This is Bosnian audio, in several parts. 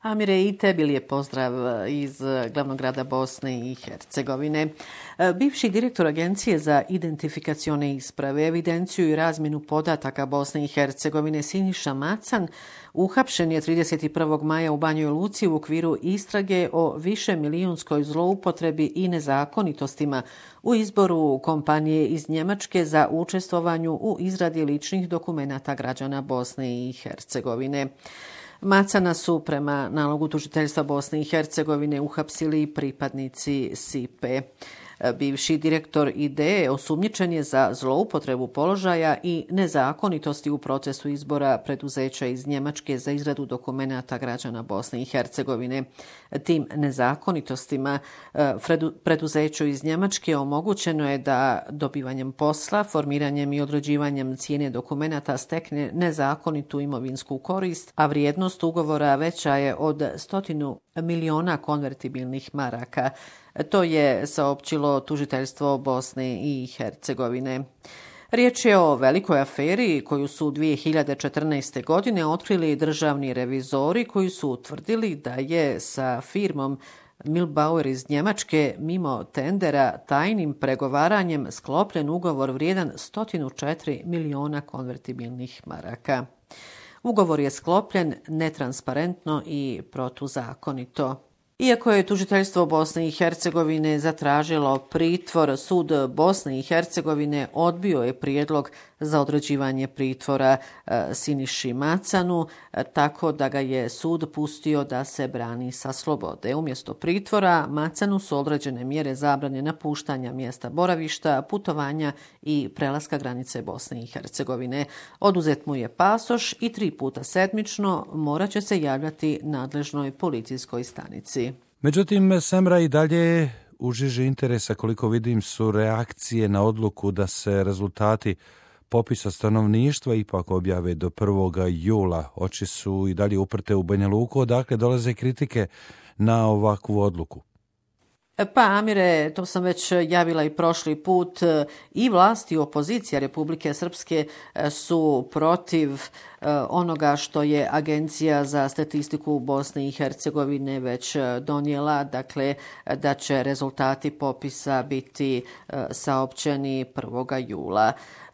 Amire, i tebi lijep pozdrav iz glavnog grada Bosne i Hercegovine. Bivši direktor Agencije za identifikacione isprave, evidenciju i razmjenu podataka Bosne i Hercegovine Siniša Macan uhapšen je 31. maja u Banjoj Luci u okviru istrage o višemilijunskoj zloupotrebi i nezakonitostima u izboru kompanije iz Njemačke za učestvovanju u izradi ličnih dokumenata građana Bosne i Hercegovine. Macana su prema nalogu tužiteljstva Bosne i Hercegovine uhapsili pripadnici SIPE. Bivši direktor IDE osumnjičen je za zloupotrebu položaja i nezakonitosti u procesu izbora preduzeća iz Njemačke za izradu dokumenata građana Bosne i Hercegovine. Tim nezakonitostima preduzeću iz Njemačke omogućeno je da dobivanjem posla, formiranjem i određivanjem cijene dokumenata stekne nezakonitu imovinsku korist, a vrijednost ugovora veća je od 100 miliona konvertibilnih maraka. To je saopćilo tužiteljstvo Bosne i Hercegovine. Riječ je o velikoj aferi koju su 2014. godine otkrili državni revizori koji su utvrdili da je sa firmom Milbauer iz Njemačke mimo tendera tajnim pregovaranjem sklopljen ugovor vrijedan 104 miliona konvertibilnih maraka. Ugovor je sklopljen netransparentno i protuzakonito. Iako je tužiteljstvo Bosne i Hercegovine zatražilo pritvor, sud Bosne i Hercegovine odbio je prijedlog za određivanje pritvora Siniši Macanu, tako da ga je sud pustio da se brani sa slobode. Umjesto pritvora, Macanu su određene mjere zabrane napuštanja mjesta boravišta, putovanja i prelaska granice Bosne i Hercegovine. Oduzet mu je pasoš i 3 puta sedmično morat će se javljati nadležnoj policijskoj stanici. Međutim, Semra i dalje u žiži interesa, koliko vidim, su reakcije na odluku da se rezultati popisa stanovništva ipak objave do 1. jula. Oči su i dalje uprte u Banja Luku, odakle dolaze kritike na ovakvu odluku. Pa, Amire, to sam već javila i prošli put, i vlast i opozicija Republike Srpske su protiv onoga što je Agencija za statistiku Bosne i Hercegovine već donijela, dakle da će rezultati popisa biti saopćeni 1. jula.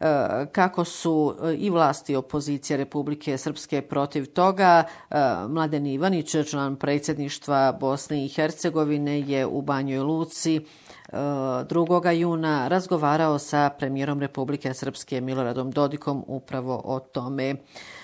Kako su i vlasti i opozicija Republike Srpske protiv toga, Mladen Ivanić, član predsjedništva Bosne i Hercegovine, je u Banjoj Luci 2. juna razgovarao sa premijerom Republike Srpske Miloradom Dodikom upravo o tome.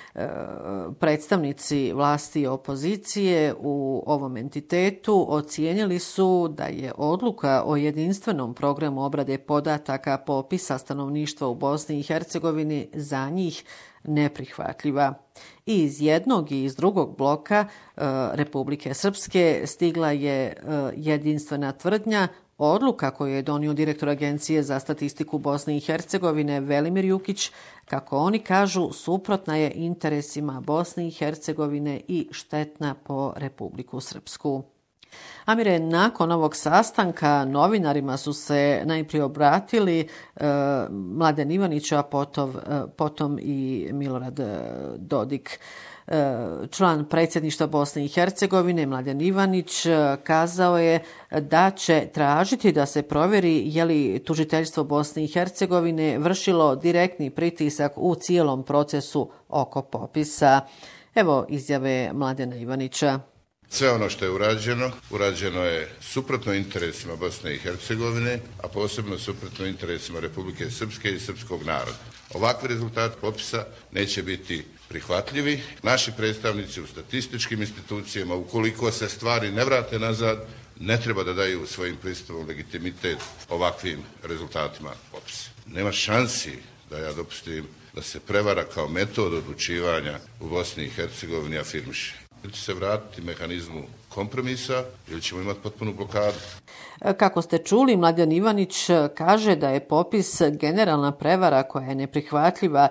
Predstavnici vlasti i opozicije u ovom entitetu ocijenili su da je odluka o jedinstvenom programu obrade podataka popisa stanovništva u Bosni i Hercegovini za njih neprihvatljiva. I iz jednog i iz drugog bloka Republike Srpske stigla je jedinstvena tvrdnja. Odluka koju je donio direktor Agencije za statistiku Bosne i Hercegovine Velimir Jukić, kako oni kažu, suprotna je interesima Bosne i Hercegovine i štetna po Republiku Srpsku. Amire, nakon ovog sastanka novinarima su se najprije obratili Mladen Ivanić, a potom i Milorad Dodik. Član predsjedništva Bosne i Hercegovine Mladen Ivanić kazao je da će tražiti da se provjeri je li tužiteljstvo Bosne i Hercegovine vršilo direktni pritisak u cijelom procesu oko popisa. Evo izjave Mladena Ivanića. Sve ono što je urađeno je suprotno interesima Bosne i Hercegovine, a posebno suprotno interesima Republike Srpske i srpskog naroda. Ovakvi rezultati popisa neće biti prihvatljivi. Naši predstavnici u statističkim institucijama, ukoliko se stvari ne vrate nazad, ne treba da daju svojim pristupom legitimitet ovakvim rezultatima popisa. Nema šansi da ja dopustim da se prevara kao metod odlučivanja u Bosni i Hercegovini afirmiše. Ili će se vratiti mehanizmu kompromisa ili ćemo imati potpunu blokadu. Kako ste čuli, Mladen Ivanić kaže da je popis generalna prevara koja je neprihvatljiva.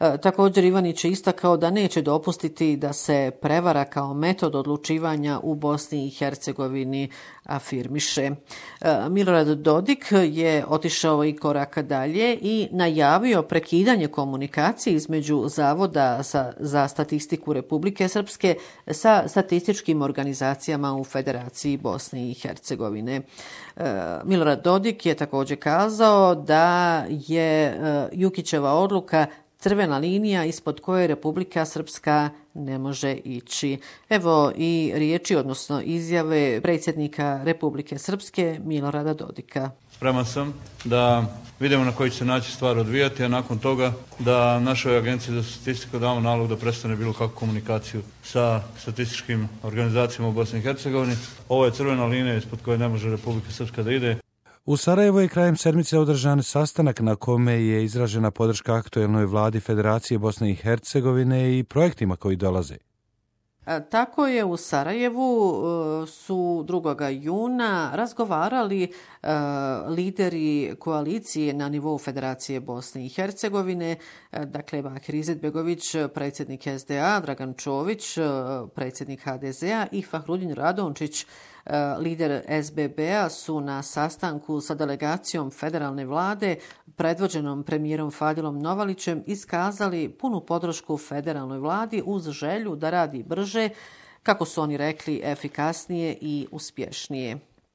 Također Ivanić je istakao da neće dopustiti da se prevara kao metod odlučivanja u Bosni i Hercegovini afirmiše. Milorad Dodik je otišao i korak dalje i najavio prekidanje komunikacije između Zavoda za statistiku Republike Srpske sa statističkim organizacijama u Federaciji Bosne i Hercegovine. Milorad Dodik je također kazao da je Jukićeva odluka crvena linija ispod koje Republika Srpska ne može ići. Evo i riječi, odnosno izjave predsjednika Republike Srpske Milorada Dodika. Spreman sam da vidimo na koji će se način stvar odvijati, a nakon toga da našoj agenciji za statistiku damo nalog da prestane bilo kakvu komunikaciju sa statističkim organizacijama u Bosni i Hercegovini. Ovo je crvena linija ispod koje ne može Republika Srpska da ide. U Sarajevu je krajem sedmice održan sastanak na kome je izražena podrška aktuelnoj vladi Federacije Bosne i Hercegovine i projektima koji dolaze. Tako je, u Sarajevu su 2. juna razgovarali lideri koalicije na nivou Federacije Bosne i Hercegovine, dakle Bakir Izetbegović, predsjednik SDA, Dragan Čović, predsjednik HDZ-a i Fahrudin Radončić, lider SBB-a, su na sastanku sa delegacijom federalne vlade predvođenom premijerom Fadilom Novalićem iskazali punu podršku federalnoj vladi uz želju da radi brže, kako su oni rekli, efikasnije i uspješnije.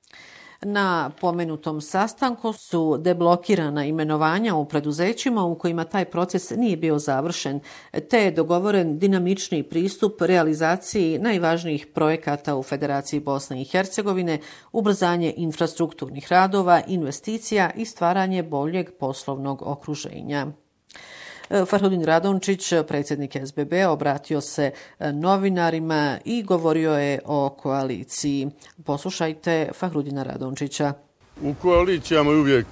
Na pomenutom sastanku su deblokirana imenovanja u preduzećima u kojima taj proces nije bio završen, te je dogovoren dinamični pristup realizaciji najvažnijih projekata u Federaciji Bosne i Hercegovine, ubrzanje infrastrukturnih radova, investicija i stvaranje boljeg poslovnog okruženja. Fahrudin Radončić, predsjednik SBB, obratio se novinarima i govorio je o koaliciji. Poslušajte Fahrudina Radončića. U koalicijama je uvijek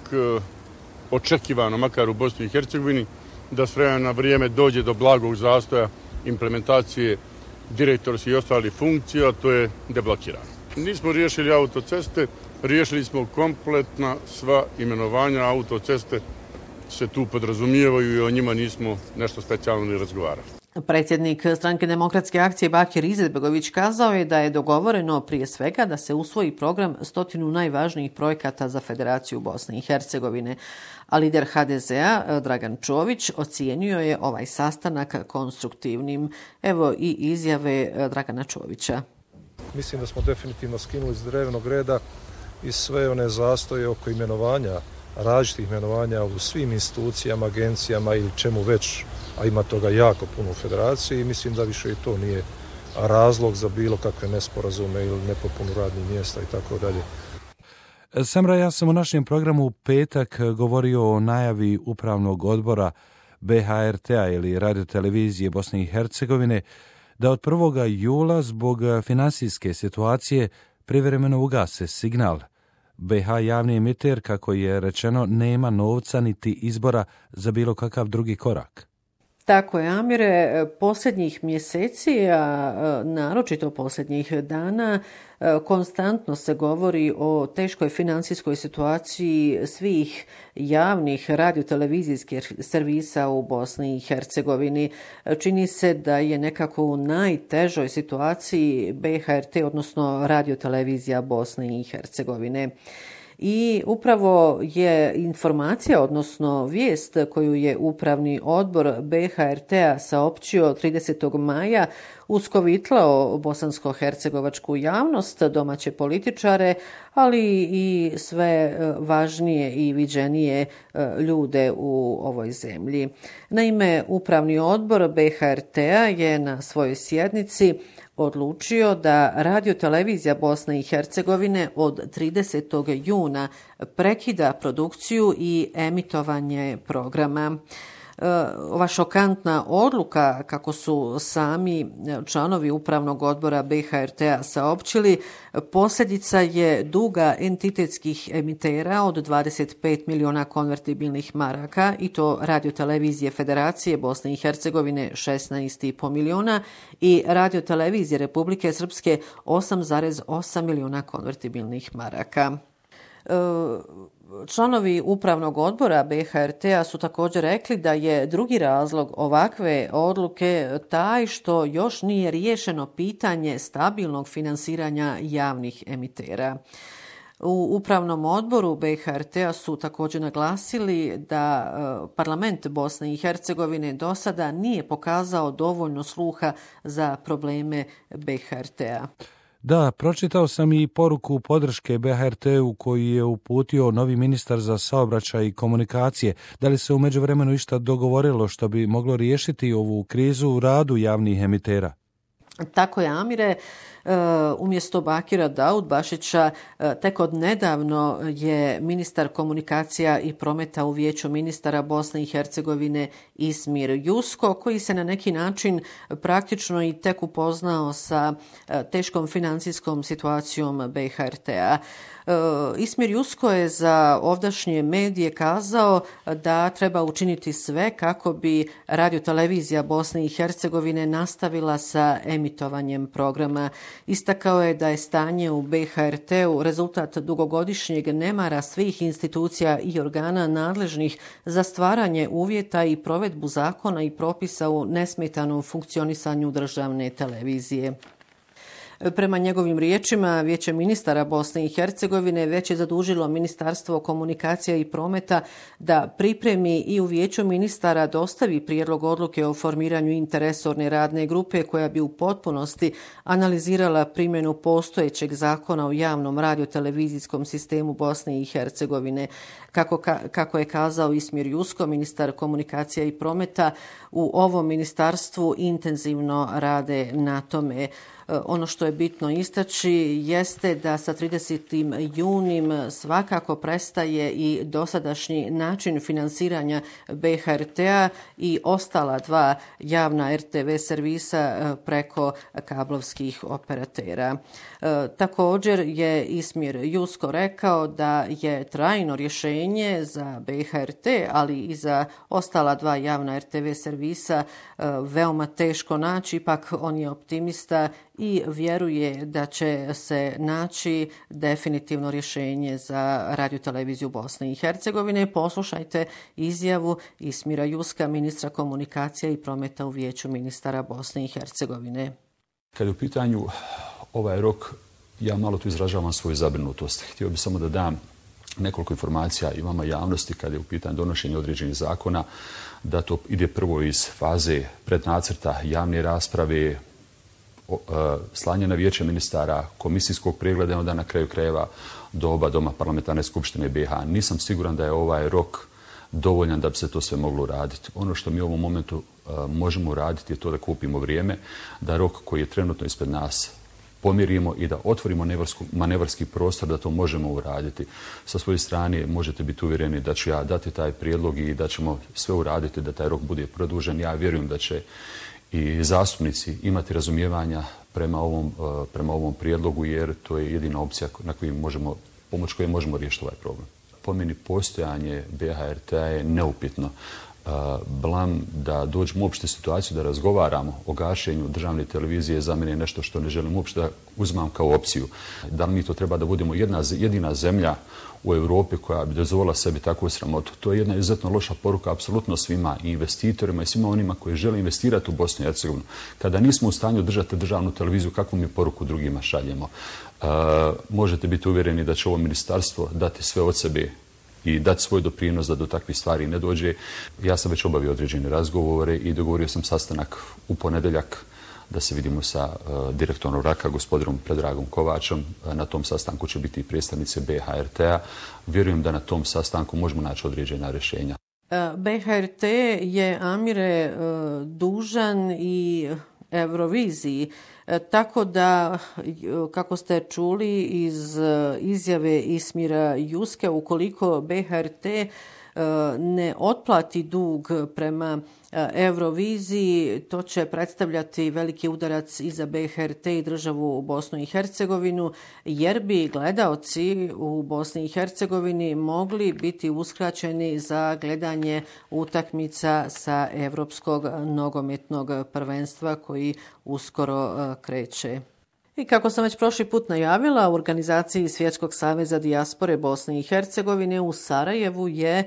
očekivano, makar u Bosni i Hercegovini, da s vremena na vrijeme dođe do blagog zastoja implementacije direktorskih i ostalih funkcija, to je deblokirano. Nismo riješili autoceste, riješili smo kompletna sva imenovanja. Autoceste se tu podrazumijevaju i o njima nismo nešto specijalno ni razgovarali. Predsjednik Stranke demokratske akcije Bakir Izetbegović kazao je da je dogovoreno prije svega da se usvoji program 100 najvažnijih projekata za Federaciju Bosne i Hercegovine, a lider HDZ-a Dragan Čović ocijenio je ovaj sastanak konstruktivnim. Evo i izjave Dragana Čovića. Mislim da smo definitivno skinuli s dnevnog reda i sve one zastoje oko imenovanja, različitih imenovanja u svim institucijama, agencijama ili čemu već, a ima toga jako puno u Federaciji, i mislim da više i to nije razlog za bilo kakve nesporazume ili nepopunu radnih mjesta i tako dalje. Samra, ja sam u našem programu u petak govorio o najavi upravnog odbora BHRT-a ili radiotelevizije Bosne i Hercegovine da od 1. jula zbog finansijske situacije privremeno ugase signal. BH javni emiter, kako je rečeno, nema novca niti izbora za bilo kakav drugi korak. Tako je, Amire, posljednjih mjeseci, a naročito posljednjih dana, konstantno se govori o teškoj financijskoj situaciji svih javnih radiotelevizijskih servisa u Bosni i Hercegovini. Čini se da je nekako u najtežoj situaciji BHRT, odnosno radiotelevizija Bosne i Hercegovine. I upravo je informacija, odnosno vijest koju je upravni odbor BHRT-a saopćio 30. maja uskovitlao bosansko-hercegovačku javnost, domaće političare, ali i sve važnije i viđenije ljude u ovoj zemlji. Naime, upravni odbor BHRT-a je na svojoj sjednici odlučio da radiotelevizija Bosne i Hercegovine od 30. juna prekida produkciju i emitovanje programa. Ova šokantna odluka, kako su sami članovi upravnog odbora BHRT-a saopćili, posljedica je duga entitetskih emitera od 25 miliona konvertibilnih maraka, i to radiotelevizije Federacije Bosne i Hercegovine 16,5 miliona i radiotelevizije Republike Srpske 8,8 miliona konvertibilnih maraka. Članovi upravnog odbora BHRT-a su također rekli da je drugi razlog ovakve odluke taj što još nije riješeno pitanje stabilnog finansiranja javnih emitera. U upravnom odboru BHRT-a su također naglasili da parlament Bosne i Hercegovine do sada nije pokazao dovoljno sluha za probleme BHRT-a. Da, pročitao sam i poruku podrške BHRT-u koju je uputio novi ministar za saobraćaj i komunikacije. Da li se u međuvremenu išta dogovorilo što bi moglo riješiti ovu krizu u radu javnih emitera? Tako je, Amire. Umjesto Bakira Daudbašića tek od nedavno je ministar komunikacija i prometa u Vijeću ministara Bosne i Hercegovine Ismir Jusko, koji se na neki način praktično i tek upoznao sa teškom financijskom situacijom BHRT-a. Ismir Jusko je za ovdašnje medije kazao da treba učiniti sve kako bi radiotelevizija Bosne i Hercegovine nastavila sa emitovanjem programa. Istakao je da je stanje u BHRT-u rezultat dugogodišnjeg nemara svih institucija i organa nadležnih za stvaranje uvjeta i provedbu zakona i propisa u nesmetanom funkcionisanju državne televizije. Prema njegovim riječima, Vijeće ministara Bosne i Hercegovine već je zadužilo Ministarstvo komunikacija i prometa da pripremi i u Vijeću ministara dostavi prijedlog odluke o formiranju interresorne radne grupe koja bi u potpunosti analizirala primjenu postojećeg zakona o javnom radiotelevizijskom sistemu Bosne i Hercegovine. Kako je kazao Ismir Jusko, ministar komunikacija i prometa, u ovom ministarstvu intenzivno rade na tome. Ono što je bitno istaći jeste da sa 30. junim svakako prestaje i dosadašnji način finansiranja BHRT-a i ostala dva javna RTV servisa preko kablovskih operatera. Također je Ismir Jusko rekao da je trajno rješenje za BHRT, ali i za ostala dva javna RTV servisa veoma teško naći, ipak on je optimista i vjeruje da će se naći definitivno rješenje za radioteleviziju Bosne i Hercegovine. Poslušajte izjavu Ismira Juska, ministra komunikacija i prometa u Vijeću ministara Bosne i Hercegovine. Kad je u pitanju ovaj rok, ja malo tu izražavam svoju zabrinutost. Htio bih samo da dam nekoliko informacija i vama javnosti kad je u pitanju donošenja određenih zakona, da to ide prvo iz faze prednacrta javne rasprave, slanje na Vijeće ministara, komisijskog pregleda i onda na kraju krajeva do oba doma parlamentarne skupštine BiH. Nisam siguran da je ovaj rok dovoljan da bi se to sve moglo uraditi. Ono što mi u ovom momentu možemo uraditi je to da kupimo vrijeme, da rok koji je trenutno ispred nas pomirimo i da otvorimo manevarski prostor da to možemo uraditi. Sa svoje strane možete biti uvjereni da ću ja dati taj prijedlog i da ćemo sve uraditi da taj rok bude produžen. Ja vjerujem da će i zastupnici imati razumijevanja prema ovom prijedlogu, jer to je jedina opcija na pomoć koje možemo riješiti ovaj problem. Po meni postojanje BHRT-a je neupitno. Blam da dođemo uopšte situaciju da razgovaramo o gašenju državne televizije za mene je nešto što ne želim uopšte da uzmam kao opciju. Da li mi to treba da budemo jedina zemlja u Europi koja bi dozvolila sebi takvu sramotu? To je jedna izuzetno loša poruka apsolutno svima, i investitorima i svima onima koji žele investirati u Bosnu i Hercegovinu. Kada nismo u stanju držati državnu televiziju, kakvu mi poruku drugima šaljemo? Možete biti uvjereni da će ovo ministarstvo dati sve od sebe i dati svoj doprinos da do takvih stvari ne dođe. Ja sam već obavio određene razgovore i dogovorio sam sastanak u ponedjeljak da se vidimo sa direktorom RAK-a, gospodinom Predragom Kovačom. Na tom sastanku će biti i predstavnice BHRT-a. Vjerujem da na tom sastanku možemo naći određena rješenja. BHRT je, Amire, dužan i Euroviziji. Tako da, kako ste čuli iz izjave Ismira Juske, ukoliko BHRT ne otplati dug prema Euroviziji, to će predstavljati veliki udarac i za BHRT i državu Bosnu i Hercegovinu, jer bi gledaoci u Bosni i Hercegovini mogli biti uskraćeni za gledanje utakmica sa Evropskog nogometnog prvenstva koji uskoro kreće. I kako sam već prošli put najavila, u organizaciji Svjetskog saveza dijaspore Bosne i Hercegovine u Sarajevu je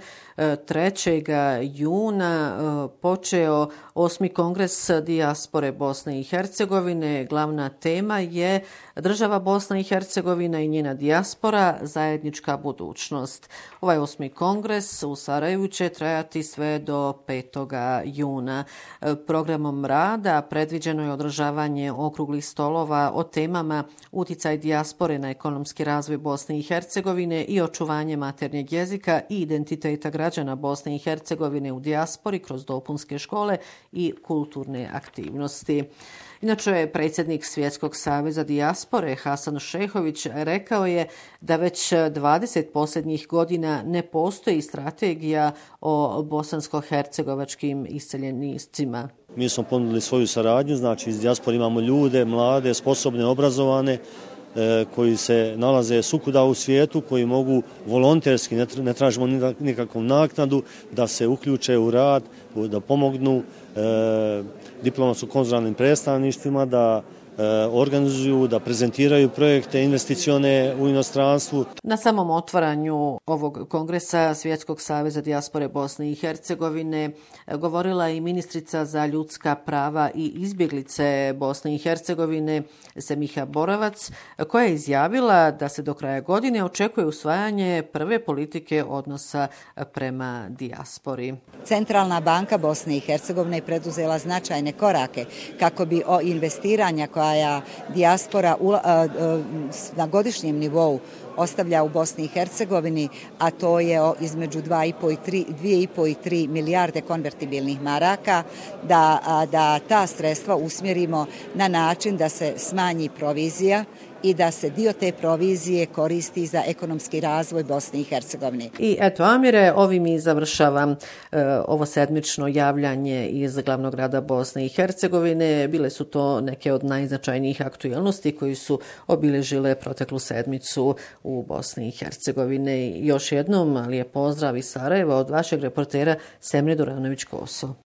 3. juna počeo 8. kongres dijaspore Bosne i Hercegovine. Glavna tema je država Bosna i Hercegovina i njena dijaspora, zajednička budućnost. Ovaj 8. kongres u Sarajevu će trajati sve do 5. juna. Programom rada predviđeno je održavanje okruglih stolova o temama uticaj dijaspore na ekonomski razvoj Bosne i Hercegovine i očuvanje maternjeg jezika i identiteta građana Bosne i Hercegovine u dijaspori kroz dopunske škole i kulturne aktivnosti. Inače je predsjednik Svjetskog saveza dijaspore Hasan Šehović rekao je da već 20 posljednjih godina ne postoji strategija o bosansko-hercegovačkim iseljenicima. Mi smo ponudili svoju saradnju, znači iz dijaspore imamo ljude, mlade, sposobne, obrazovane, koji se nalaze svukuda u svijetu, koji mogu volonterski, ne tražimo nikakvu naknadu, da se uključe u rad, da pomognu diplomatsko-konzularnim predstavništvima, da organizuju, da prezentiraju projekte investicione u inostranstvu. Na samom otvaranju ovog kongresa Svjetskog saveza dijaspore Bosne i Hercegovine govorila i ministrica za ljudska prava i izbjeglice Bosne i Hercegovine Semiha Boravac, koja je izjavila da se do kraja godine očekuje usvajanje prve politike odnosa prema dijaspori. Centralna banka Bosne i Hercegovine je preduzela značajne korake kako bi o investiranja koja dijaspora na godišnjem nivou ostavlja u Bosni i Hercegovini, a to je između 2,5 i 3 milijarde konvertibilnih maraka, da ta sredstva usmjerimo na način da se smanji provizija i da se dio te provizije koristi za ekonomski razvoj Bosne i Hercegovine. I eto, Amire, ovim i završavam ovo sedmično javljanje iz glavnog grada Bosne i Hercegovine. Bile su to neke od najznačajnijih aktualnosti koji su obilježile proteklu sedmicu u Bosni i Hercegovine. Još jednom lijep pozdrav iz Sarajeva od vašeg reportera Semre Doranović-Koso.